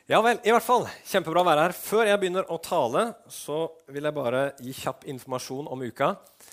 Ja vel, i hvert fall. Kjempebra å være her. Før jeg begynner å tale, så vil jeg bare gi kjapp informasjon om uka.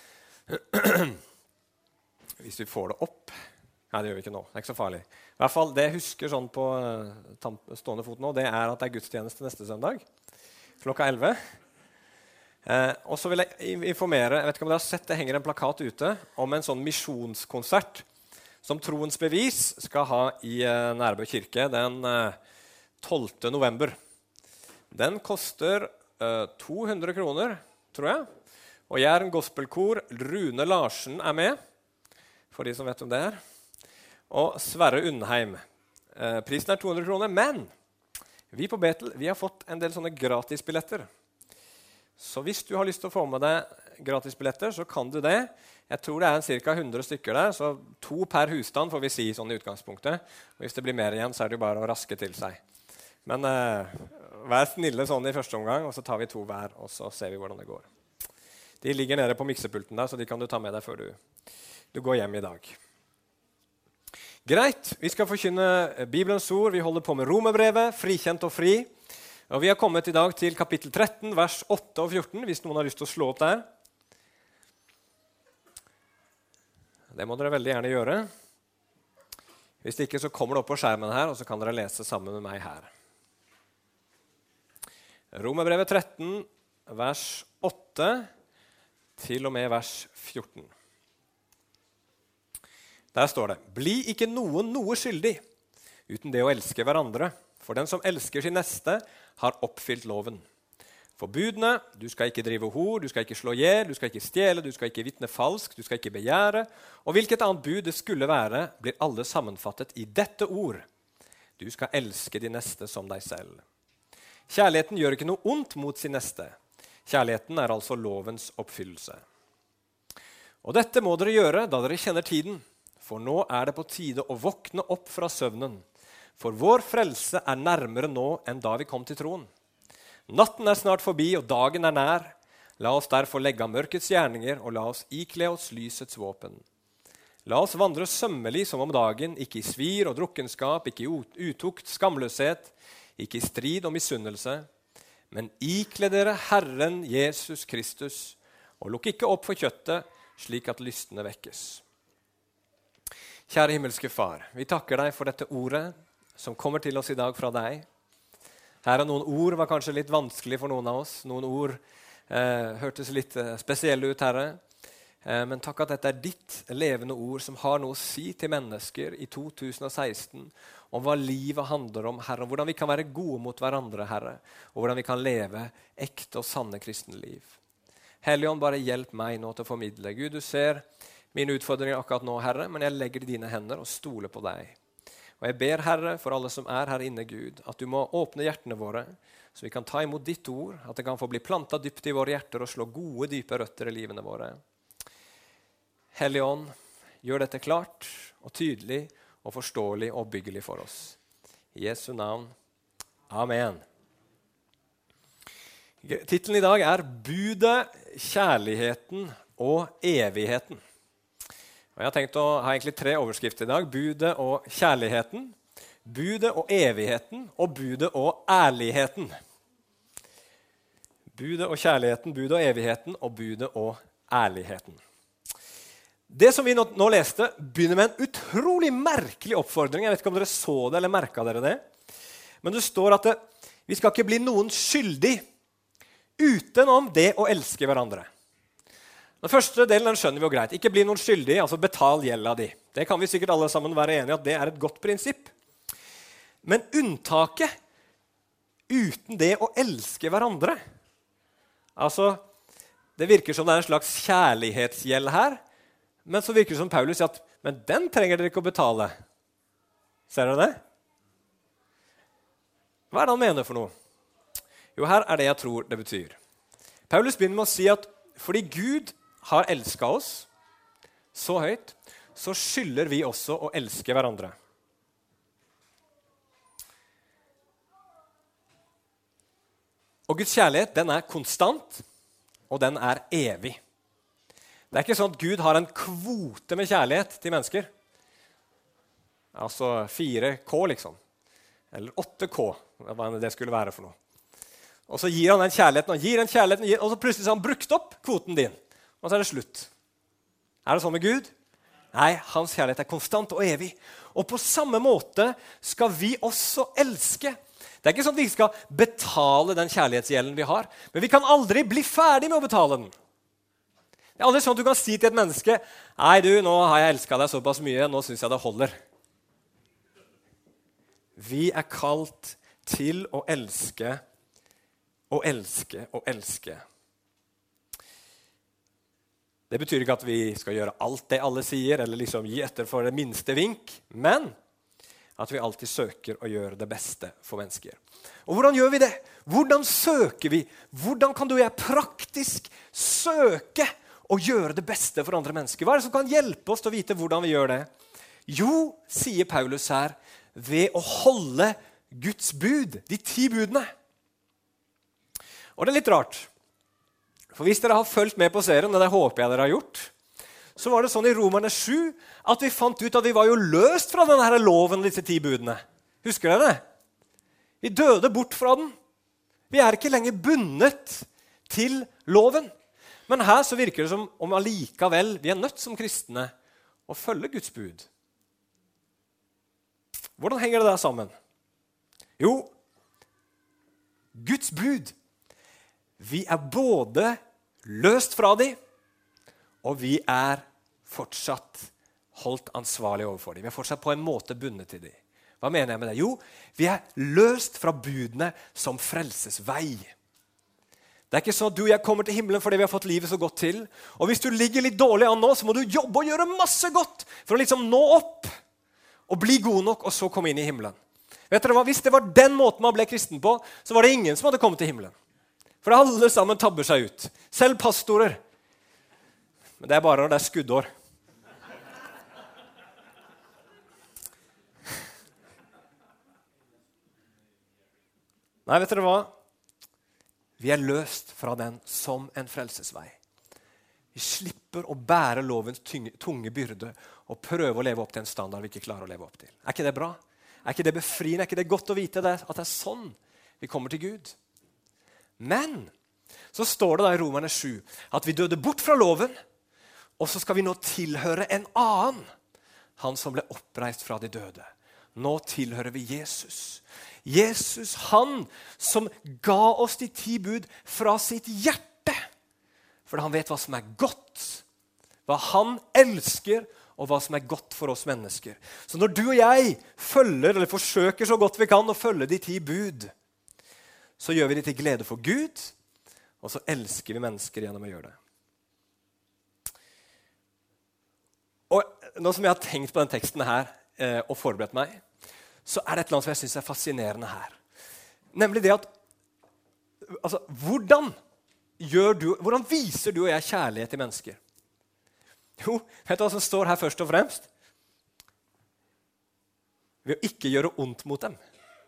Hvis vi får det opp. Nei, det gjør vi ikke nå. Det er ikke så farlig. I hvert fall, det jeg husker sånn på stående fot nå, det er at det er gudstjeneste neste søndag. Klokka 11. Og så vil jeg informere, jeg vet ikke om dere har sett, det henger en plakat ute om en sånn misjonskonsert som Troens Bevis skal ha i Nærbø kirke den 12. november. Den koster 200 kroner, tror jeg. Og Jæren Gospelkor, Rune Larsen er med, for de som vet om det er. Og Sverre Undheim. Prisen er 200 kroner, men vi på Betel vi har fått en del sånne gratisbilletter. Så hvis du har lyst til å få med deg gratisbilletter, så kan du det. Jeg tror det er ca. 100 stykker der, så 2 per husstand får vi si sånn i utgangspunktet. Og hvis det blir mer igjen, så er det jo bare å raske til seg. Men vær snille sånn i første omgang, og så tar vi 2 hver, og så ser vi hvordan det går. De ligger nede på miksepulten der, så de kan du ta med deg før du går hjem i dag. Greit, vi skal forkynne Bibelens ord. Vi holder på med Romerbrevet, frikjent og fri. Og vi har kommet i dag til kapittel 13, vers 8 og 14, hvis noen har lyst til å slå opp der. Det må dere veldig gjerne gjøre. Hvis ikke så kommer det opp på skjermen her, og så kan dere lese sammen med meg her. Romerbrevet 13, vers 8, til og med vers 14. Der står det, «Bli ikke noen noe skyldig, uten det å elske hverandre. For den som elsker sin neste, har oppfylt loven. For budene, du skal ikke drive hor, du skal ikke slå ihjel, du skal ikke stjele, du skal ikke vitne falsk, du skal ikke begjære. Og hvilket annet bud det skulle være, blir alle sammenfattet i dette ord. Du skal elske din neste som deg selv. Kjærligheten gjør ikke noe ondt mot sin neste. Kjærligheten er altså lovens oppfyllelse. Og dette må dere gjøre da dere kjenner tiden, for nå er det på tide å våkne opp fra søvnen. For vår frelse er nærmere nå enn da vi kom til troen. Natten er snart forbi, og dagen er nær. La oss derfor legge av mørkets gjerninger, og la oss ikle oss lysets våpen. La oss vandre sømmelig som om dagen, ikke i svir og drukkenskap, ikke i utukt, skamløshet, ikke i strid og misunnelse. Men ikle dere Herren Jesus Kristus, og lukk ikke opp for kjøttet, slik at lystene vekkes. Kjære himmelske Far, vi takker deg for dette ordet, som kommer til oss i dag fra deg. Her er noen ord var kanskje litt vanskelig for noen av oss. Noen ord hørtes litt spesielle ut, Herre. Men takk at dette er ditt levende ord som har noe å si til mennesker i 2016 om hva livet handler om, Herre. Og hvordan vi kan være gode mot hverandre, Herre. Og hvordan vi kan leve ekte og sanne kristne liv. Helligånd, bare hjelp meg nå til å formidle. Gud, du ser mine utfordringer akkurat nå, Herre, men jeg legger det i dine hender og stoler på deg. Og jeg ber, Herre, for alle som er her inne, Gud, at du må åpne hjertene våre, så vi kan ta imot ditt ord, at det kan få bli plantet dypt i våre hjerter og slå gode, dype røtter i livene våre. Hellige Ånd, gjør dette klart og tydelig og forståelig og byggelig for oss. I Jesu navn. Amen. Titelen i dag er Budet, kjærligheten og evigheten. Og jeg har tenkt å ha egentlig 3 overskrifter i dag. Budet og kjærligheten, budet og evigheten, og budet og ærligheten. Budet og kjærligheten, budet og evigheten, og budet og ærligheten. Det som vi nå leste, begynner med en utrolig merkelig oppfordring. Jeg vet ikke om dere så det eller merket dere det. Men det står at vi skal ikke bli noen skyldig utenom det å elske hverandre. Den første delen den skjønner vi jo greit. Ikke bli noen skyldig, altså betal gjelda di. Det kan vi sikkert alle sammen være enige at det er et godt prinsipp. Men unntaket uten det å elske hverandre, altså det virker som det er en slags kjærlighetsgjeld her, men så virker det som Paulus sier at men den trenger dere ikke å betale. Ser dere det? Hva er det han mener for noe? Jo, her er det jeg tror det betyr. Paulus begynner med å si at fordi Gud har elsket oss så høyt, så skylder vi også å elske hverandre. Og Guds kjærlighet, den er konstant, og den er evig. Det er ikke sånn at Gud har en kvote med kjærlighet til mennesker. Altså 4K, liksom. Eller 8K, hva det skulle være for noe. Og så gir han den kjærligheten, og gir den kjærligheten, og så plutselig har han brukt opp kvoten din. Og så er det slutt. Er det sånn med Gud? Nei, hans kjærlighet er konstant og evig. Og på samme måte skal vi også elske. Det er ikke sånn at vi skal betale den kjærlighetsgjelden vi har, men vi kan aldri bli ferdig med å betale den. Det er aldri sånn at du kan si til et menneske, nei du, nå har jeg elsket deg såpass mye, nå synes jeg det holder. Vi er kalt til å elske og elske og elske. Det betyr ikke at vi skal gjøre alt det alle sier, eller liksom gi etter for det minste vink, men at vi alltid søker å gjøre det beste for mennesker. Og hvordan gjør vi det? Hvordan søker vi? Hvordan kan du og jeg praktisk søke å gjøre det beste for andre mennesker? Hva er det som kan hjelpe oss til å vite hvordan vi gjør det? Jo, sier Paulus her, ved å holde Guds bud, de 10 budene. Og det er litt rart. For hvis dere har fulgt med på serien, og det håper jeg dere har gjort, så var det sånn i Romerne 7 at vi fant ut at vi var jo løst fra denne her loven, disse 10 budene. Husker dere det? Vi døde bort fra den. Vi er ikke lenger bundet til loven. Men her så virker det som om allikevel vi er nødt som kristne å følge Guds bud. Hvordan henger det der sammen? Jo, Guds bud. Vi er både løst fra dem, og vi er fortsatt holdt ansvarlig overfor dem. Vi er fortsatt på en måte bundet til dem. Hva mener jeg med det? Jo, vi er løst fra budene som frelses vei. Det er ikke sånn at du og jeg kommer til himmelen fordi vi har fått livet så godt til. Og hvis du ligger litt dårlig an nå, så må du jobbe og gjøre masse godt for å liksom nå opp og bli god nok, og så komme inn i himmelen. Vet dere hva? Hvis det var den måten man ble kristen på, så var det ingen som hadde kommet til himmelen. For alle sammen tabber seg ut. Selv pastorer. Men det er bare når det er skuddår. Nei, vet dere hva? Vi er løst fra den som en frelsesvei. Vi slipper å bære lovens tunge byrde og prøve å leve opp til en standard vi ikke klarer å leve opp til. Er ikke det bra? Er ikke det befriende? Er ikke det godt å vite at det er sånn vi kommer til Gud? Men så står det da i Romerne 7 at vi døde bort fra loven, og så skal vi nå tilhøre en annen, han som ble oppreist fra de døde. Nå tilhører vi Jesus. Jesus, han som ga oss de 10 bud fra sitt hjerte, for han vet hva som er godt, hva han elsker, og hva som er godt for oss mennesker. Så når du og jeg følger, eller forsøker så godt vi kan å følge de 10 bud, så gjør vi det til glede for Gud, og så elsker vi mennesker gjennom å gjøre det. Og nå som jeg har tenkt på den teksten her, og forberedt meg, så er det et eller annet som jeg synes er fascinerende her. Nemlig det at, altså, hvordan viser du og jeg kjærlighet til mennesker? Jo, vet du hva som står her først og fremst? Ved å ikke gjøre ondt mot dem.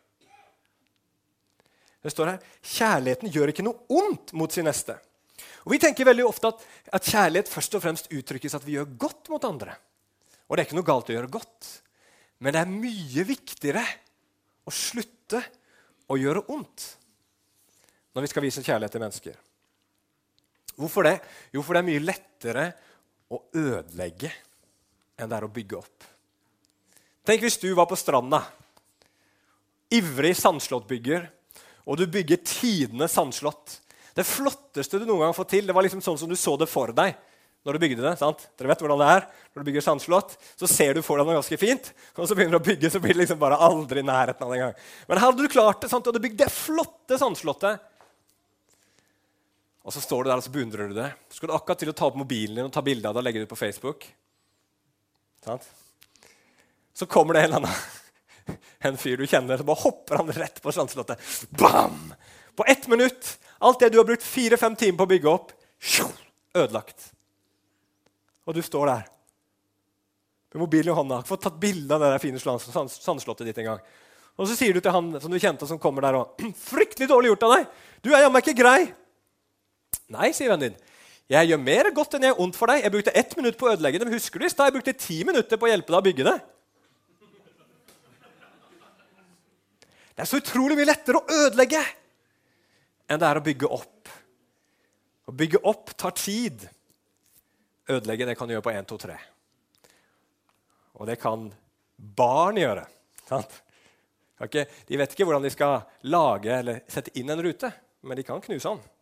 Det står her, kjærligheten gjør ikke noe ondt mot sin neste. Og vi tenker veldig ofte at kjærlighet først og fremst uttrykkes at vi gjør godt mot andre. Og det er ikke noe galt å gjøre godt. Men det er mye viktigere å slutte å gjøre ondt når vi skal vise kjærlighet til mennesker. Hvorfor det? Jo, for det er mye lettere å ødelegge enn det er å bygge opp. Tenk hvis du var på stranda, ivrig sandslåttbygger, og du bygger tidenes sandslått. Det flotteste du noen gang har fått til, det var liksom sånn som du så det for deg når du bygde det, sant? Dere vet hvordan det er. Når du bygger sandslått, så ser du for deg noe ganske fint, og så begynner du å bygge, så blir det liksom bare aldri i nærheten av det en gang. Men hadde du klart det, sant? Og du bygde det flotte sandslåttet, og så står du der og så beundrer du det. Så skal du akkurat til å ta opp mobilen din og ta bilder av det og legge det ut på Facebook. Sant? Så kommer det en fyr du kjenner, så bare hopper han rett på sandslåttet. Bam! På 1 minutt, alt det du har brukt 4-5 timer på å bygge opp, ødelagt. Og du står der med mobilen i hånda, fått tatt bilde av det der fine sandslåttet ditt en gang. Og så sier du til han som du kjente som kommer der og fryktelig dårlig gjort av deg. Du er jammen ikke grei. Nei, sier vennen din. Jeg gjør mer godt enn jeg er ondt for deg. Jeg brukte 1 minutt på å ødelegge det, men husker du i sted? Jeg brukte 10 minutter på å hjelpe deg å bygge det. Det så utrolig mye lettere å ødelegge enn det å bygge opp. Å bygge opp tar tid. Ødelegge, det kan du gjøre på 1, 2, 3. Og det kan barn gjøre. Sant? De vet ikke hvordan de skal lage eller sette inn en rute, men de kan knuse den.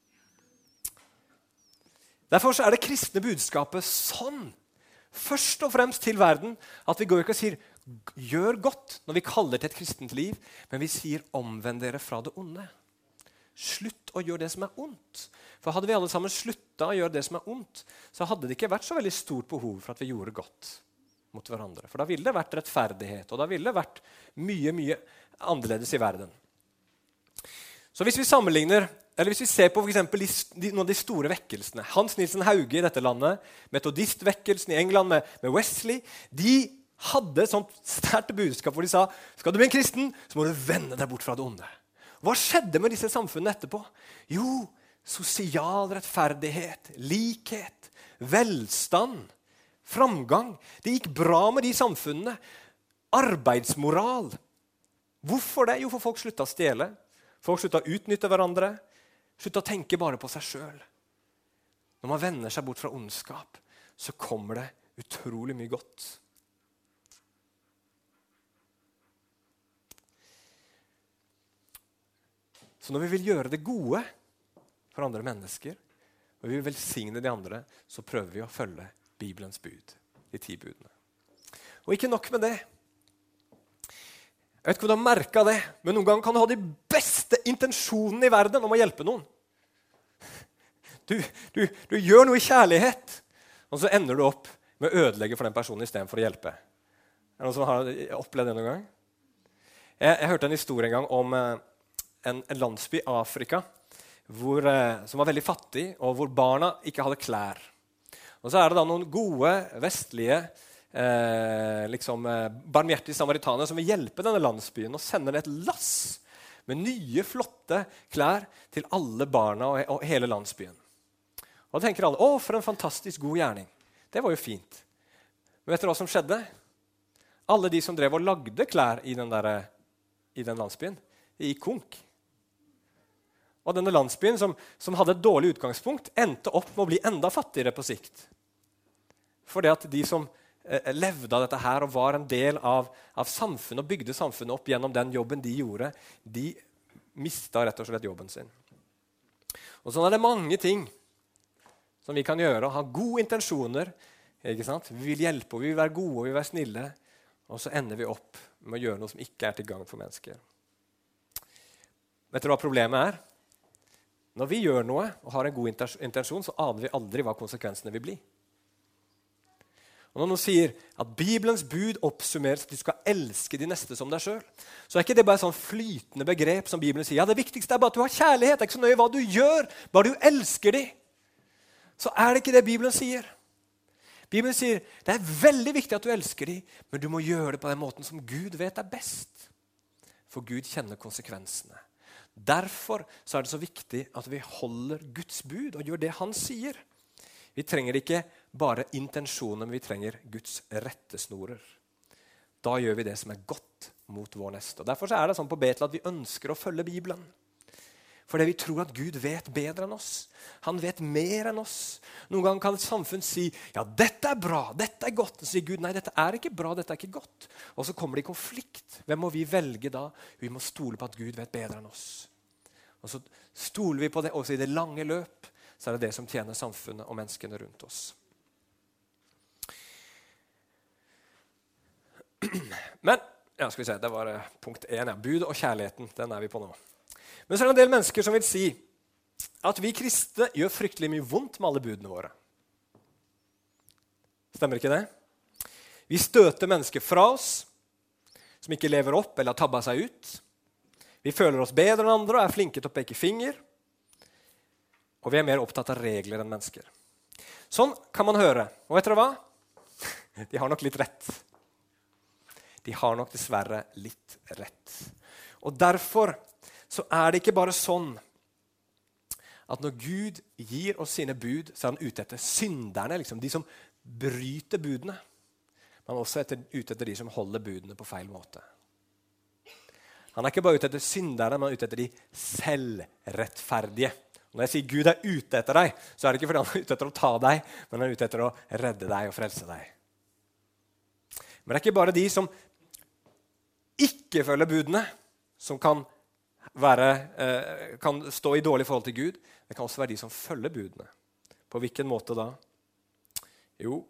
Derfor så det kristne budskapet sånn, først og fremst til verden, at vi går ikke og sier gjør godt når vi kaller til et kristent liv, men vi sier omvend dere fra det onde. Slutt å gjøre det som ondt. For hadde vi alle sammen sluttet å gjøre det som ondt, så hadde det ikke vært så veldig stort behov for at vi gjorde godt mot hverandre. For da ville det vært rettferdighet, og da ville det vært mye, mye annerledes i verden. Så hvis vi sammenligner, eller hvis vi ser på for eksempel noen av de store vekkelsene, Hans Nielsen Hauge i dette landet, metodistvekkelsen i England med Wesley, de hadde et sånt sterkt budskap hvor de sa, skal du bli en kristen, så må du vende deg bort fra det onde. Hva skjedde med disse samfunnene etterpå? Jo, sosial rettferdighet, likhet, velstand, framgang. Det gikk bra med de samfunnene. Arbeidsmoral. Hvorfor det? Jo, for folk sluttet å stjele. Folk sluttet å utnytte hverandre. Sluttet å tenke bare på seg selv. Når man vender seg bort fra ondskap, så kommer det utrolig mye godt. Så når vi vil gjøre det gode for andre mennesker, og vi vil velsigne de andre, så prøver vi å følge Bibelens bud, de 10 budene. Og ikke nok med det. Jeg vet ikke om du har merket det, men noen ganger kan du ha de beste intensjonene i verden om å hjelpe noen. Du gjør noe i kjærlighet, og så ender du opp med å ødelegge for den personen i stedet for å hjelpe. Er det noen som har opplevd det noen gang? Jeg hørte en historie en gang om en landsby i Afrika som var veldig fattig, og hvor barna ikke hadde klær. Og så det da noen gode, vestlige, barmhjertige samaritaner som vil hjelpe denne landsbyen og sender et lass med nye, flotte klær til alle barna og hele landsbyen. Og da tenker alle, for en fantastisk god gjerning. Det var jo fint. Men vet dere hva som skjedde? Alle de som drev og lagde klær i den landsbyen, de gikk konk. Og denne landsbyen, som hadde et dårlig utgangspunkt, endte opp med å bli enda fattigere på sikt. Fordi at de som levde av dette her og var en del av samfunnet og bygde samfunnet opp gjennom den jobben de gjorde, de mistet rett og slett jobben sin. Og sånn det mange ting som vi kan gjøre, og ha gode intensjoner. Ikke sant? Vi vil hjelpe, og vi vil være gode, og vi vil være snille. Og så ender vi opp med å gjøre noe som ikke til gagn for mennesker. Vet dere hva problemet er? Når vi gjør noe og har en god intensjon, så aner vi aldri hva konsekvensene vil bli. Og når noen sier at Bibelens bud oppsummeres at du skal elske de neste som deg selv, så ikke det bare et sånn flytende begrep som Bibelen sier. Ja, det viktigste bare at du har kjærlighet. Det ikke så nøye hva du gjør, bare du elsker de. Så det ikke det Bibelen sier. Bibelen sier det veldig viktig at du elsker de, men du må gjøre det på den måten som Gud vet best. For Gud kjenner konsekvensene. Derfor så det så viktig at vi holder Guds bud og gjør det han sier. Vi trenger ikke bare intensjoner, men vi trenger Guds rettesnorer. Da gjør vi det som godt mot vår neste. Og derfor så det sånn på Betel at vi ønsker å følge Bibelen. Fordi vi tror at Gud vet bedre enn oss. Han vet mer enn oss. Noen ganger kan et samfunn si, ja, dette bra, dette godt. Så sier Gud, nei, dette ikke bra, dette ikke godt. Og så kommer det i konflikt. Hvem må vi velge da? Vi må stole på at Gud vet bedre enn oss. Og så stoler vi på det, også i det lange løp, så det det som tjener samfunnet og menneskene rundt oss. Men, ja, skal vi se, det var punkt 1, ja. Bud og kjærligheten, den vi på nå. Men så det en del mennesker som vil si at vi kristne gjør fryktelig mye vondt med alle budene våre. Stemmer ikke det? Vi støter mennesker fra oss som ikke lever opp eller har tabbet seg ut. Vi føler oss bedre enn andre og flinke til å peke finger. Og vi mer opptatt av regler enn mennesker. Sånn kan man høre. Og vet dere hva? De har nok litt rett. De har nok dessverre litt rett. Og derfor så det ikke bare sånn at når Gud gir oss sine bud, så han ute etter synderne, liksom, de som bryter budene, men også ute etter de som holder budene på feil måte. Han er ikke bare ute etter synderne, men ute etter de selvrettferdige. Når jeg sier Gud er ute etter deg, så er det ikke fordi han er ute etter å ta deg, men han er ute etter å redde deg og frelse deg. Men det er ikke bare de som ikke følger budene, som kan stå i dårlig forhold til Gud. Det kan også være de som følger budene. På hvilken måte da? Jo,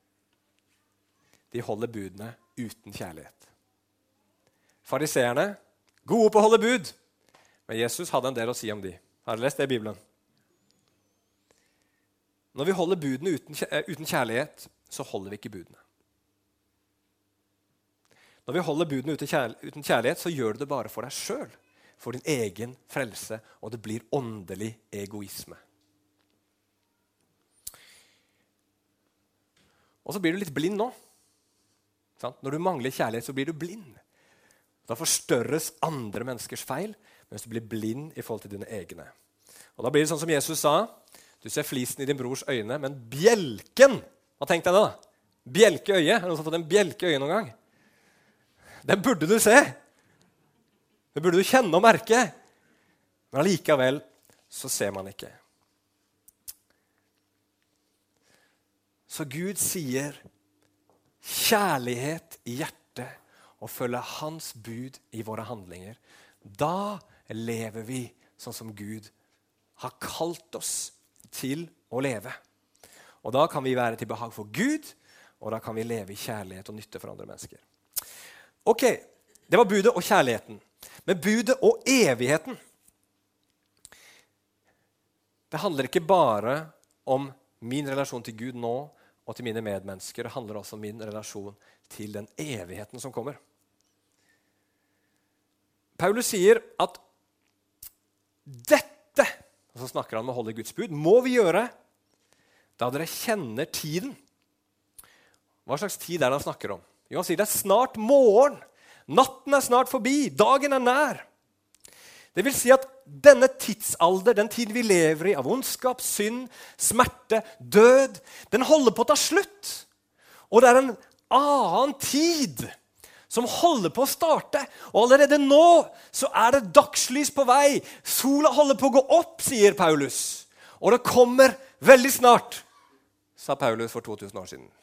de holder budene uten kjærlighet. Fariseerne, gode på å holde bud, men Jesus hadde en del å si om de. Har dere lest det i Bibelen? Når vi holder budene uten kjærlighet, så holder vi ikke budene. Når vi holder budene uten kjærlighet, så gjør du det bare for deg selv, for din egen frelse, og det blir åndelig egoisme. Og så blir du litt blind nå. Sant? Når du mangler kjærlighet, så blir du blind. Da forstørres andre menneskers feil, mens du blir blind i forhold til dine egne. Og da blir det sånn som Jesus sa, du ser flisen i din brors øyne, men bjelken, hva tenkte jeg da? Bjelke øye, har du fått en bjelke øye noen gang? Den burde du se. Det burde du kjenne og merke. Men allikevel så ser man ikke. Så Gud sier kjærlighet i hjertet og følge hans bud i våre handlinger. Da lever vi sånn som Gud har kalt oss til å leve. Og da kan vi være til behag for Gud, og da kan vi leve i kjærlighet og nytte for andre mennesker. Ok, det var budet og kjærligheten. Men budet og evigheten, det handler ikke bare om min relasjon til Gud nå og til mine medmennesker. Det handler også om min relasjon til den evigheten som kommer. Paulus sier at dette, og så snakker han om å holde Guds bud, må vi gjøre da dere kjenner tiden. Hva slags tid er det han snakker om? Jo, han sier det er snart morgen. Natten er snart forbi. Dagen er nær. Det vil si at denne tidsalder, den tiden vi lever i, av ondskap, synd, smerte, død, den holder på å ta slutt. Og det er en annen tid som holder på å starte. Og allerede nå så er det dagslys på vei. Sola holder på å gå opp, sier Paulus. Og det kommer veldig snart, sa Paulus for 2000 år siden.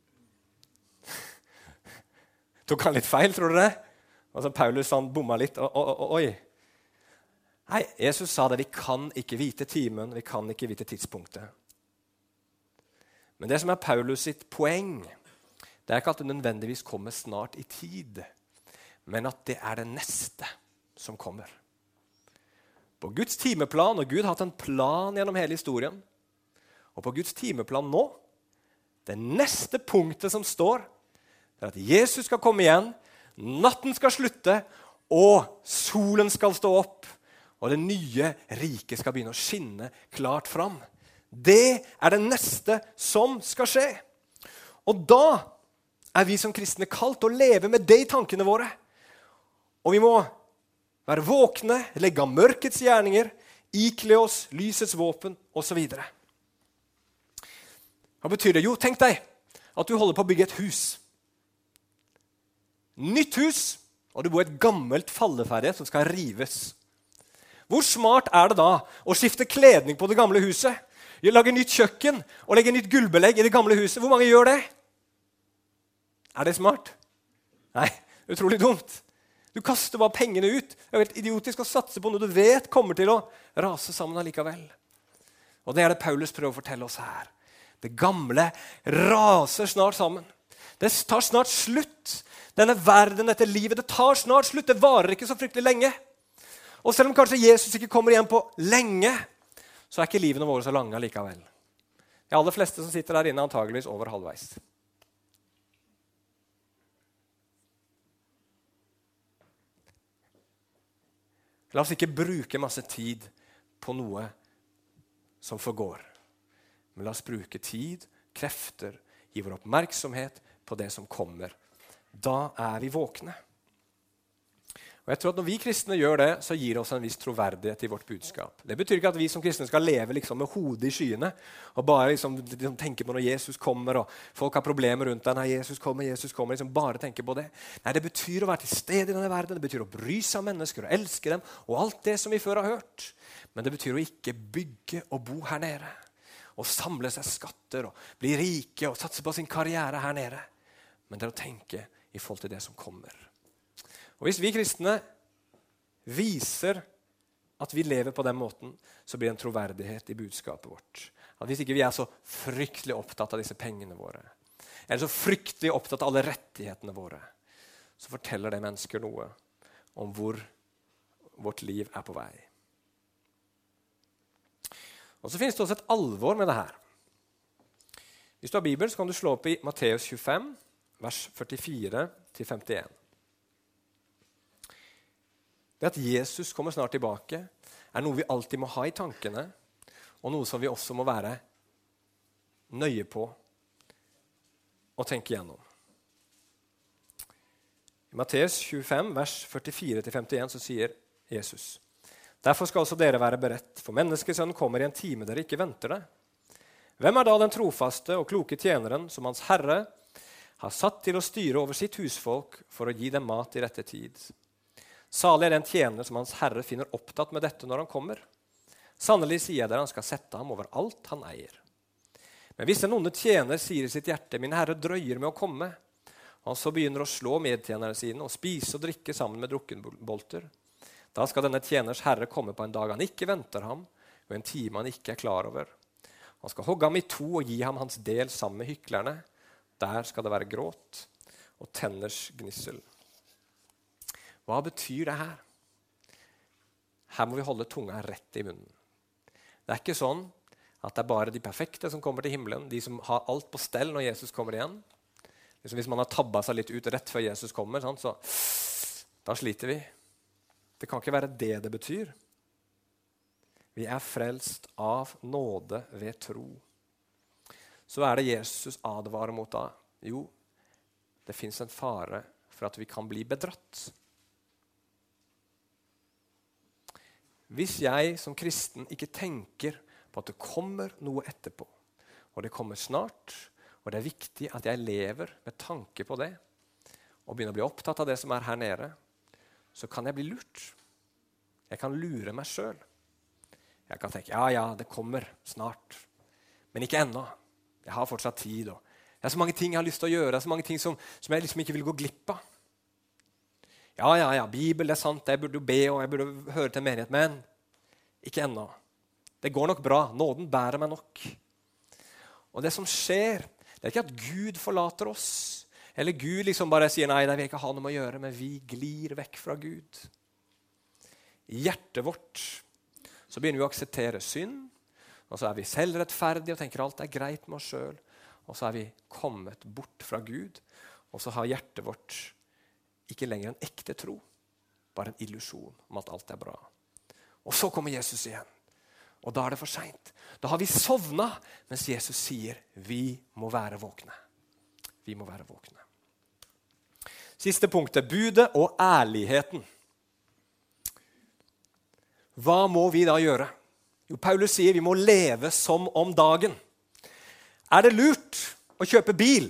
Tok han litt feil, tror du det? Altså Paulus han bomma litt. Oi. Nei, Jesus sa det, vi kan ikke vite timen, vi kan ikke vite tidspunktet. Men det som er Paulus sitt poeng, det er ikke at det nødvendigvis kommer snart i tid, men at det er det neste som kommer. På Guds timeplan, og Gud har hatt en plan gjennom hele historien, og på Guds timeplan nå, det neste punktet som står, det er at Jesus skal komme igjen, natten skal slutte, og solen skal stå opp, og det nye riket skal begynne å skinne klart fram. Det er det neste som skal skje. Og da er vi som kristne kalt å leve med det i tankene våre. Og vi må være våkne, legge av mørkets gjerninger, ikle oss lysets våpen, og så videre. Hva betyr det? Jo, tenk deg at du holder på å bygge et hus. Nytt hus, og du bor i et gammelt falleferdig som skal rives. Hvor smart er det da å skifte kledning på det gamle huset? Lage nytt kjøkken og legge nytt gulvbelegg i det gamle huset? Hvor mange gjør det? Er det smart? Nei, utrolig dumt. Du kaster bare pengene ut. Det er helt idiotisk å satse på noe du vet kommer til å rase sammen allikevel. Og det er det Paulus prøver å fortelle oss her. Det gamle raser snart sammen. Det tar snart slutt. Denne verden, dette livet, det tar snart slutt. Det varer ikke så fryktelig lenge. Og selv om kanskje Jesus ikke kommer igjen på lenge, så er ikke livene våre så lange likevel. De aller fleste som sitter der inne antageligvis over halvveis. La oss ikke bruke masse tid på noe som forgår. Men la oss bruke tid, krefter, gi vår oppmerksomhet på det som kommer. Da er vi våkne. Og jeg tror at når vi kristne gjør det, så gir det oss en viss troverdighet i vårt budskap. Det betyr ikke at vi som kristne skal leve liksom med hodet i skyene og bare liksom tenke på når Jesus kommer, og folk har problemer rundt deg. Nei, Jesus kommer, liksom bare tenke på det. Nei, det betyr å være til stede i denne verden. Det betyr å bry seg om mennesker og elske dem, og alt det som vi før har hørt. Men det betyr å ikke bygge og bo her nede, og samle seg skatter, og bli rike, og satse på sin karriere her nede. Men det er å tenke i forhold til det som kommer. Og hvis vi kristne viser at vi lever på den måten, så blir det en troverdighet i budskapet vårt. At hvis ikke vi er så fryktelig opptatt av disse pengene våre, eller så fryktelig opptatt av alle rettighetene våre, så forteller det mennesker noe om hvor vårt liv er på vei. Og så finnes det også et alvor med det her. Hvis du har Bibelen, så kan du slå opp i Matteus 25, vers 44-51. Det at Jesus kommer snart tilbake, er noe vi alltid må ha i tankene, og noe som vi også må være nøye på og tenke gjennom. I Matteus 25, vers 44-51, så sier Jesus: «Derfor skal også dere være beredt, for menneskesønnen kommer i en time dere ikke venter det. Hvem er da den trofaste og kloke tjeneren som hans herre har satt til å styre over sitt husfolk for å gi dem mat i rette tid? Salig er den tjener som hans herre finner opptatt med dette når han kommer. Sannelig sier jeg dere, han skal sette ham over alt han eier. Men hvis en onde tjener sier i sitt hjerte, min herre drøyer med å komme, og han så begynner å slå medtjenerne sine og spise og drikke sammen med drukkenbolter, da skal denne tjeners herre komme på en dag han ikke venter ham, og en time han ikke er klar over. Han skal hogge ham i to og gi ham hans del sammen med hyklerne. Der skal det være gråt og tenners gnissel.» Hva betyr det her? Her må vi holde tunga rett i munnen. Det er ikke sånn at det er bare de perfekte som kommer til himmelen, de som har alt på stell når Jesus kommer igjen. Liksom hvis man har tabbet seg litt ut rett før Jesus kommer, så da sliter vi. Det kan ikke være det betyr. Vi er frelst av nåde ved tro. Så er det Jesus advarer mot da. Jo, det finnes en fare for at vi kan bli bedratt. Hvis jeg som kristen ikke tenker på at det kommer noe etterpå, og det kommer snart, og det er viktig at jeg lever med tanke på det, og begynner å bli opptatt av det som er her nede, så kan jeg bli lurt. Jeg kan lure meg selv. Jeg kan tenke, ja, det kommer snart, men ikke ennå. Jeg har fortsatt tid, og det er så mange ting jeg har lyst til å gjøre, det er så mange ting som jeg liksom ikke vil gå glipp av. Ja, Bibel, det er sant, jeg burde jo be, og jeg burde høre til en menighet, men ikke ennå. Det går nok bra, nåden bærer meg nok. Og det som skjer, det er ikke at Gud forlater oss, eller Gud liksom bare sier, nei, det vil jeg ikke ha noe med å gjøre, men vi glir vekk fra Gud. I hjertet vårt så begynner vi å akseptere synd, og så er vi selvrettferdige og tenker alt er greit med oss selv, og så er vi kommet bort fra Gud, og så har hjertet vårt ikke lenger en ekte tro, bare en illusjon om at alt er bra. Og så kommer Jesus igjen, og da er det for sent. Da har vi sovnet, mens Jesus sier, vi må være våkne. Vi må være våkne. Siste punktet, budet og ærligheten. Hva må vi da gjøre? Jo, Paulus sier vi må leve som om dagen. Er det lurt å kjøpe bil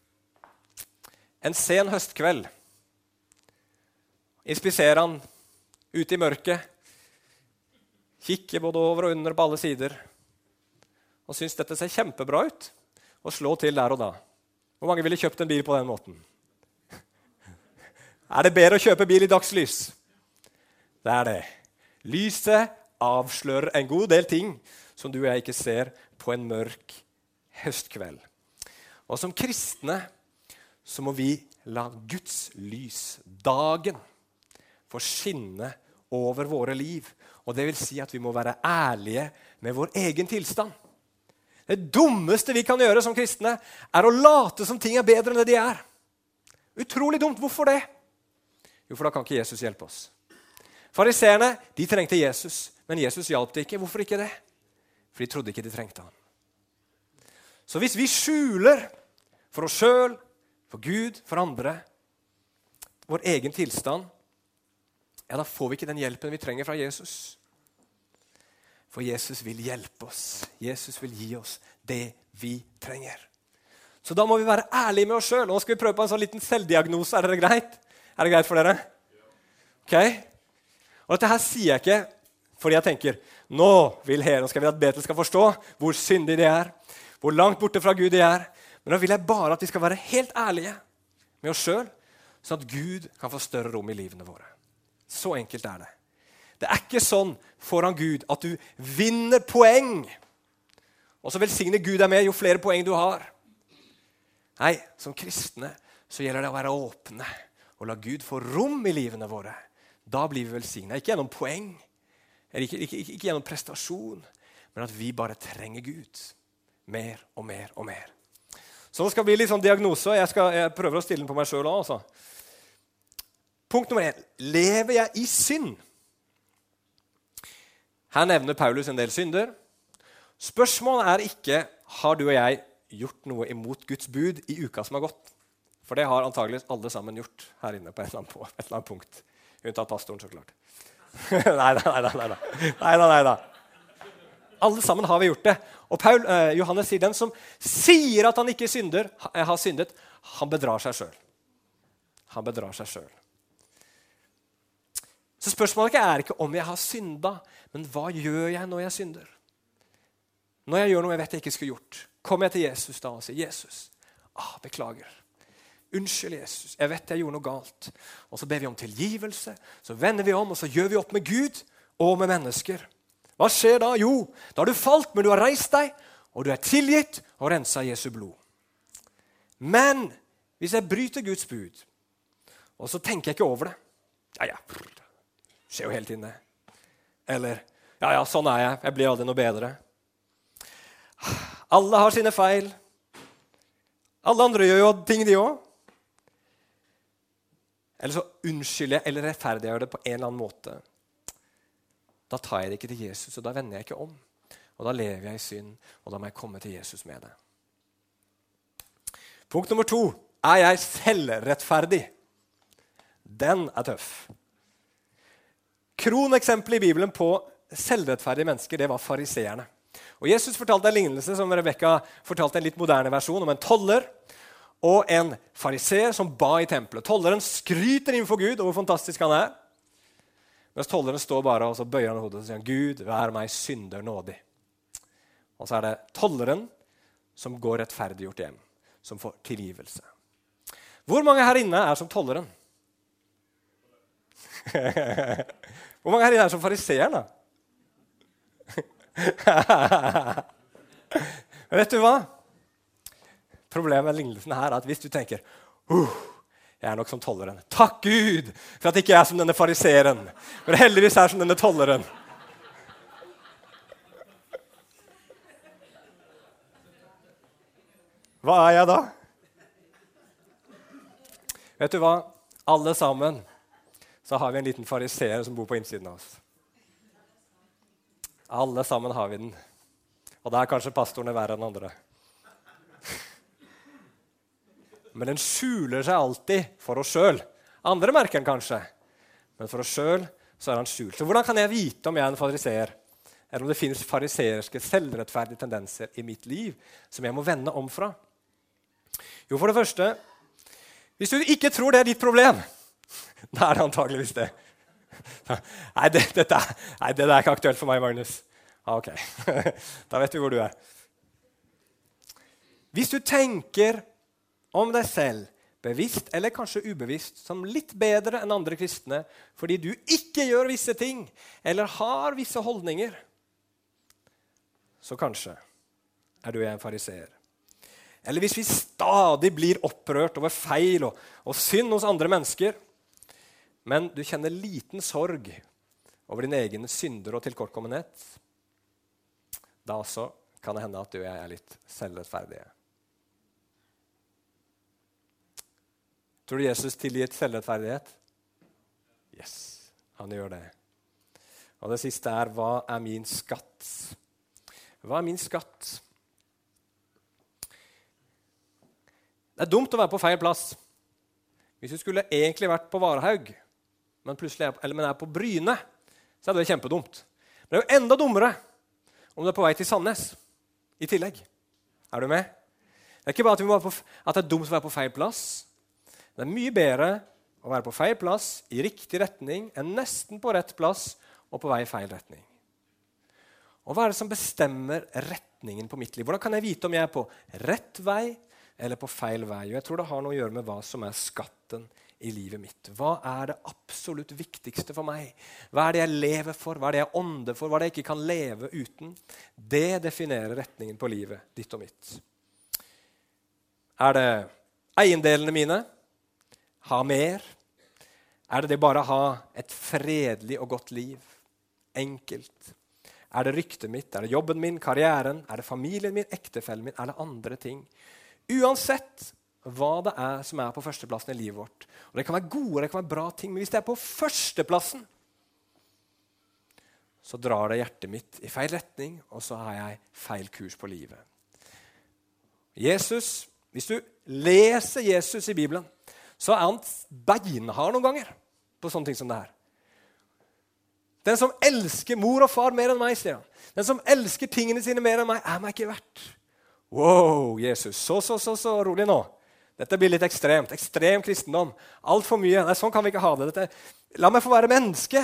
en sen høstkveld? Inspiserer han ut i mørket, kikker både over og under på alle sider, og synes dette ser kjempebra ut, og slå til der og da. Hvor mange ville kjøpt en bil på den måten? Er det bedre å kjøpe bil i dagslys? Det er det. Lyset avslører en god del ting som du og jeg ikke ser på en mørk høstkveld. Og som kristne så må vi la Guds lys, dagen, få skinne over våre liv. Og det vil si at vi må være ærlige med vår egen tilstand. Det dummeste vi kan gjøre som kristne er å late som ting er bedre enn det de er. Utrolig dumt. Hvorfor det? Jo, for da kan ikke Jesus hjelpe oss. Fariseerne, de trengte Jesus, men Jesus hjalp det ikke. Hvorfor ikke det? For de trodde ikke de trengte han. Så hvis vi skjuler for oss selv, for Gud, for andre, vår egen tilstand, ja, da får vi ikke den hjelpen vi trenger fra Jesus. For Jesus vil hjelpe oss. Jesus vil gi oss det vi trenger. Så da må vi være ærlige med oss selv. Nå skal vi prøve på en sånn liten selvdiagnose. Er det greit? Er det greit for dere? Ok? Og dette her sier jeg ikke fordi jeg tenker, nå skal vi at Betel skal forstå hvor syndig de er, hvor langt borte fra Gud de er. Men nå vil jeg bare at vi skal være helt ærlige med oss selv, sånn at Gud kan få større rom i livene våre. Så enkelt er det. Det er ikke sånn foran Gud at du vinner poeng, og så velsigner Gud deg med jo flere poeng du har. Nei, som kristne så gjelder det å være åpne og la Gud få rom i livene våre. Da blir vi velsignet. Ikke gjennom poeng, ikke gjennom prestasjon, men at vi bare trenger Gud. Mer og mer og mer. Så nå skal det bli litt sånn diagnose, og jeg prøver å stille den på meg selv også. Punkt nummer 1. Lever jeg i synd? Her nevner Paulus en del synder. Spørsmålet er ikke, har du og jeg gjort noe imot Guds bud i uka som har gått? For det har antageligvis alle sammen gjort her inne på et eller annet punkt. Unntatt pastoren, så klart. Nei. Alle sammen har vi gjort det. Og Johannes sier, den som sier at han ikke har syndet, han bedrar seg selv. Han bedrar seg selv. Så spørsmålet er ikke om jeg har syndet, men hva gjør jeg når jeg synder? Når jeg gjør noe jeg vet jeg ikke skulle gjort, kommer jeg til Jesus da og sier, Jesus, beklager. Unnskyld, Jesus, jeg vet jeg gjorde noe galt. Og så ber vi om tilgivelse, så vender vi om, og så gjør vi opp med Gud og med mennesker. Hva skjer da? Jo, da har du falt, men du har reist deg, og du er tilgitt og renset Jesu blod. Men hvis jeg bryter Guds bud, og så tenker jeg ikke over det, det skjer jo hele tiden det. Eller, sånn er jeg blir aldri noe bedre. Alle har sine feil. Alle andre gjør jo ting de også. Eller så unnskylder jeg eller rettferdiggjør det på en eller annen måte. Da tar jeg det ikke til Jesus, og da vender jeg ikke om. Og da lever jeg i synd, og da må jeg komme til Jesus med det. Punkt nummer 2. Er jeg selvrettferdig? Den er tøff. Kroneksempelet i Bibelen på selvrettferdige mennesker, det var fariseerne. Og Jesus fortalte en lignelse som Rebekka fortalte en litt moderne versjon om en toller og en fariseer som ba i tempelet. Tolleren skryter innenfor Gud over hvor fantastisk han er. Mens tolleren står bare og så bøyer han hodet og sier, Gud, vær meg synder nådig. Og så er det tolleren som går rettferdiggjort hjem, som får tilgivelse. Hvor mange her inne er som tolleren? Hvor mange her inne er som fariseeren da? Men vet du hva? Problemet med lignelsen her er at hvis du tenker jeg er nok som tolleren. Takk Gud for at ikke jeg er som denne fariseeren, men heldigvis er som denne tolleren. Hva er jeg da? Vet du hva? Alle sammen så har vi en liten fariseer som bor på innsiden av oss. Alle sammen har vi den. Og da er kanskje pastoren verre enn andre. Men den skjuler seg alltid for oss selv. Andre merker den kanskje. Men for oss selv så er han skjult. Så hvordan kan jeg vite om jeg er en fariseer? Eller om det finnes fariseerske selvrettferdige tendenser i mitt liv som jeg må vende om fra? Jo, for det første, hvis du ikke tror det er ditt problem, da er det antageligvis det. Nei, det er ikke aktuelt for meg, Magnus. Ok, da vet du hvor du er. Hvis du tenker om deg selv, bevisst eller kanskje ubevisst, som litt bedre enn andre kristne, fordi du ikke gjør visse ting, eller har visse holdninger, så kanskje er du en fariseer. Eller hvis vi stadig blir opprørt over feil og synd hos andre mennesker, men du kjenner liten sorg over din egen synder og tilkortkommenhet, da også kan det hende at du og jeg er litt selvrettferdige. Tror du Jesus tilgitt selvrettferdighet? Yes, han gjør det. Og det siste er, hva er min skatt? Hva er min skatt? Det er dumt å være på feil plass. Hvis du skulle egentlig vært på Varhaug, men er på Bryne, så er det kjempedumt. Men det er jo enda dummere om du er på vei til Sandnes i tillegg. Er du med? Det er ikke bare at det er dumt å være på feil plass. Det er mye bedre å være på feil plass i riktig retning enn nesten på rett plass og på vei i feil retning. Og hva er det som bestemmer retningen på mitt liv? Hvordan kan jeg vite om jeg er på rett vei eller på feil vei? Og jeg tror det har noe å gjøre med hva som er skatten i livet mitt. Hva er det absolutt viktigste for meg? Hva er det jeg lever for? Hva er det jeg ånder for? Hva er det jeg ikke kan leve uten? Det definerer retningen på livet ditt og mitt. Er det eiendelene mine? Ha mer? Er det bare å ha et fredelig og godt liv? Enkelt? Er det ryktet mitt? Er det jobben min? Karrieren? Er det familien min? Ektefellen min? Er det andre ting? Uansett hva det er som er på førsteplassen i livet vårt. Og det kan være gode, det kan være bra ting, men hvis det er på førsteplassen, så drar det hjertet mitt i feil retning, og så har jeg feil kurs på livet. Jesus, hvis du leser Jesus i Bibelen, så er han beinhard noen ganger på sånne ting som det her. Den som elsker mor og far mer enn meg, sier han. Den som elsker tingene sine mer enn meg, er meg ikke verdt. Wow, Jesus, så rolig nå. Dette blir litt ekstremt. Ekstrem kristendom. Alt for mye. Nei, sånn kan vi ikke ha det. La meg få være menneske.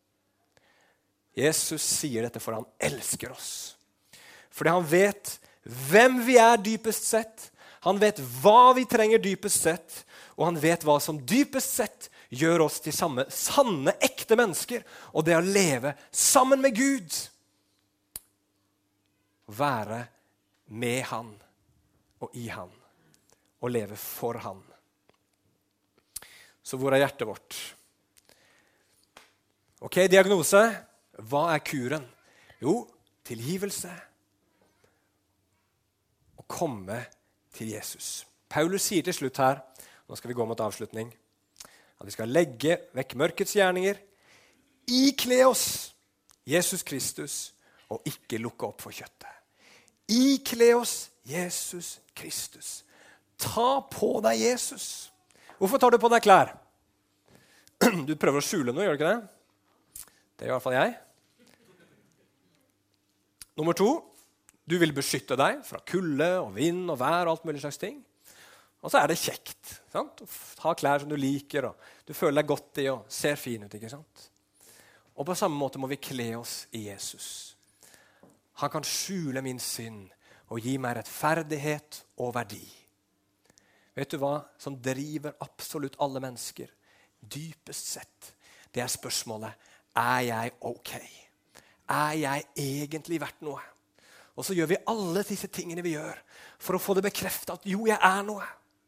Jesus sier dette for han elsker oss. Fordi han vet hvem vi er dypest sett. Han vet hva vi trenger dypest sett. Og han vet hva som dypest sett gjør oss til sanne, ekte mennesker. Og det å leve sammen med Gud. Være med han og i han. Og leve for han. Så hvor er hjertet vårt? Ok, diagnose. Hva er kuren? Jo, tilgivelse. Å komme til Jesus. Paulus sier til slutt her, nå skal vi gå mot avslutning, at vi skal legge vekk mørkets gjerninger, ikle oss Jesus Kristus, og ikke lukke opp for kjøttet. Ikle oss Jesus Kristus. Ta på deg Jesus. Hvorfor tar du på deg klær? Du prøver å skjule noe, gjør du ikke det? Det gjør i hvert fall jeg. Nummer 2, du vil beskytte deg fra kulde og vind og vær og alt mulig slags ting. Og så er det kjekt, sant? Å ha klær som du liker, og du føler deg godt i og ser fin ut, ikke sant? Og på samme måte må vi kle oss i Jesus. Han kan skjule min synd og gi meg rettferdighet og verdi. Vet du hva som driver absolutt alle mennesker? Dypest sett, det er spørsmålet, er jeg ok? Er jeg egentlig verdt noe? Og så gjør vi alle disse tingene vi gjør for å få det bekreftet at jo, jeg er noe.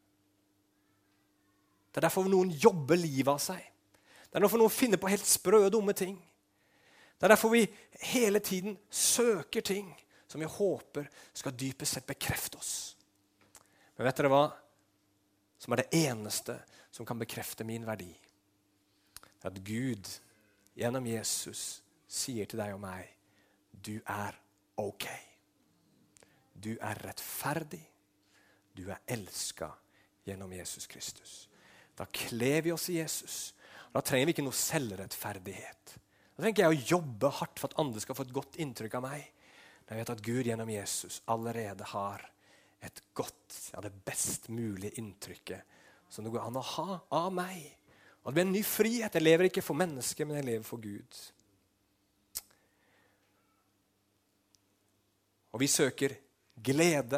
Det er derfor noen jobber livet av seg. Det er derfor noen finner på helt sprø og dumme ting. Det er derfor vi hele tiden søker ting som vi håper skal dypest sett bekrefte oss. Men vet dere hva? Som er det eneste som kan bekrefte min verdi. At Gud gjennom Jesus sier til deg og meg, du er ok. Du er rettferdig. Du er elsket gjennom Jesus Kristus. Da kler vi oss i Jesus. Da trenger vi ikke noe selvrettferdighet. Da trenger ikke jeg å jobbe hardt for at andre skal få et godt inntrykk av meg. Da jeg vet at Gud gjennom Jesus allerede har et godt, ja det best mulige inntrykket som det går an å ha av meg. Og det blir en ny frihet. Jeg lever ikke for mennesker, men jeg lever for Gud. Og vi søker glede,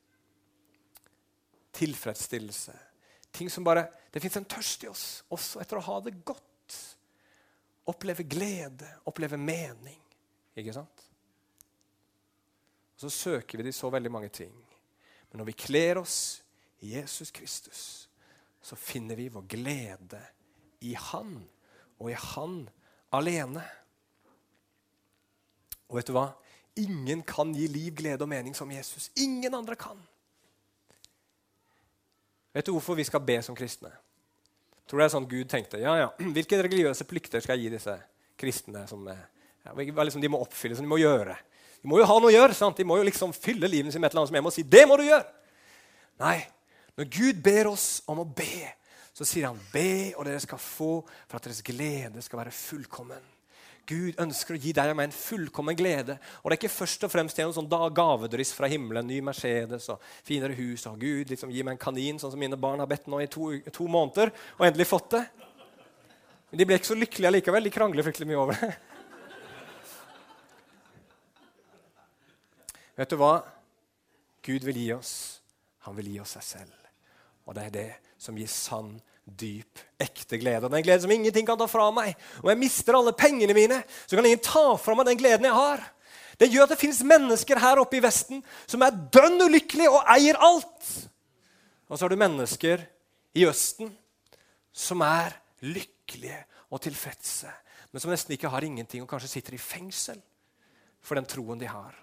tilfredsstillelse, ting som bare, det finnes en tørst i oss, også etter å ha det godt. Oppleve glede, oppleve mening, ikke sant? Og så søker vi det i så veldig mange ting. Men når vi kler oss i Jesus Kristus, så finner vi vår glede i han, og i han alene. Og vet du hva? Ingen kan gi liv, glede og mening som Jesus. Ingen andre kan. Vet du hvorfor vi skal be som kristne? Tror du det er sånn Gud tenkte? Ja, hvilke religiøse plikter skal jeg gi disse kristne som hva liksom de må oppfylle, som de må gjøre? De må jo ha noe å gjøre, sant? De må jo liksom fylle livet sitt med et eller annet som jeg må si, det må du gjøre! Nei, når Gud ber oss om å be, så sier han, be og dere skal få for at deres glede skal være fullkommen. Gud ønsker å gi deg og meg en fullkommen glede. Og det er ikke først og fremst gjennom sånn gavedryss fra himmelen, ny Mercedes og finere hus. Og Gud liksom gi meg en kanin, sånn som mine barn har bedt nå i to måneder, og endelig fått det. Men de ble ikke så lykkelige likevel, de krangler fryktelig mye over det. Vet du hva? Gud vil gi oss. Han vil gi oss seg selv. Og det er det som gir sann, dyp, ekte glede. Og den glede som ingenting kan ta fra meg. Og jeg mister alle pengene mine, så kan ingen ta fra meg den gleden jeg har. Det gjør at det finnes mennesker her oppe i Vesten som er dønn ulykkelige og eier alt. Og så har du mennesker i Østen som er lykkelige og tilfredse, men som nesten ikke har ingenting og kanskje sitter i fengsel for den troen de har.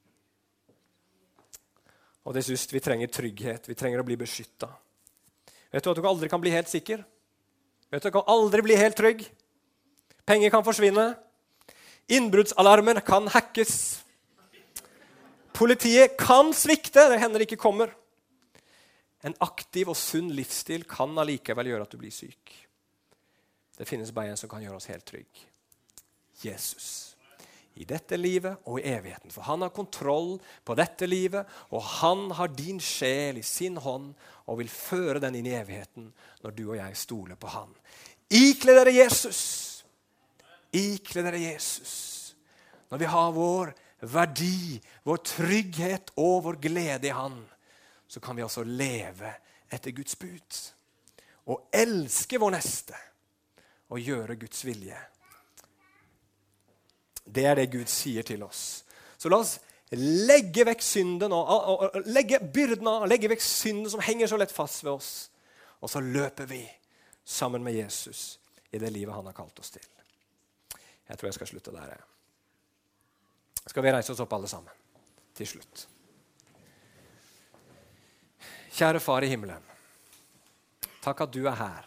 Og det synes vi trenger trygghet, vi trenger å bli beskyttet. Vet du at du aldri kan bli helt sikker? Vet du at du kan aldri bli helt trygg? Penger kan forsvinne. Innbruddsalarmer kan hackes. Politiet kan svikte, det hender ikke kommer. En aktiv og sunn livsstil kan allikevel gjøre at du blir syk. Det finnes bare en som kan gjøre oss helt trygg. Jesus. I dette livet og i evigheten. For han har kontroll på dette livet, og han har din sjel i sin hånd og vil føre den inn i evigheten når du og jeg stoler på han. Ikle dere Jesus. Ikle dere Jesus. Når vi har vår verdi, vår trygghet og vår glede i han, så kan vi også leve etter Guds bud. Og elske vår neste og gjøre Guds vilje. Det er det Gud sier til oss. Så la oss legge vekk synden og legge byrden av, legge vekk synden som henger så lett fast ved oss. Og så løper vi sammen med Jesus i det livet han har kalt oss til. Jeg tror jeg skal slutte der. Skal vi reise oss opp alle sammen til slutt? Kjære far i himmelen, takk at du er her.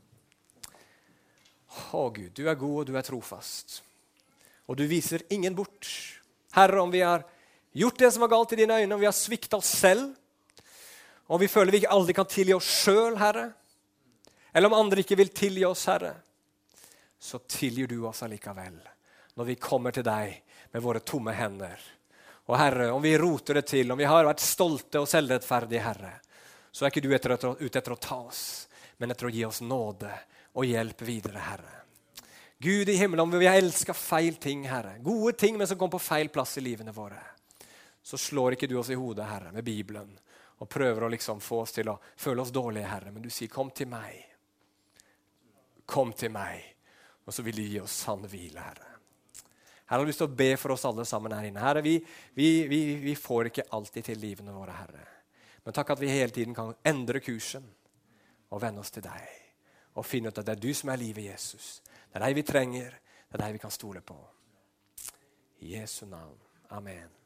Å Gud, du er god og du er trofast. Og du viser ingen bort. Herre, om vi har gjort det som var galt i dine øyne, om vi har sviktet oss selv, og vi føler vi ikke aldri kan tilgi oss selv, Herre, eller om andre ikke vil tilgi oss, Herre, så tilgir du oss allikevel, når vi kommer til deg med våre tomme hender. Og Herre, om vi roter det til, om vi har vært stolte og selvrettferdige, Herre, så er ikke du ute etter å ta oss, men etter å gi oss nåde og hjelp videre, Herre. Gud i himmelen, om vi har elsket feil ting, Herre, gode ting, men som kom på feil plass i livene våre, så slår ikke du oss i hodet, Herre, med Bibelen, og prøver å liksom få oss til å føle oss dårlige, Herre, men du sier, kom til meg. Kom til meg, og så vil du gi oss sann hvile, Herre. Her har jeg lyst til å be for oss alle sammen her inne. Herre, vi får ikke alltid til livene våre, Herre. Men takk at vi hele tiden kan endre kursen og vende oss til deg, og finne ut at det er du som er livet, Jesus. Det er deg vi trenger, det er deg vi kan stole på. I Jesu navn. Amen.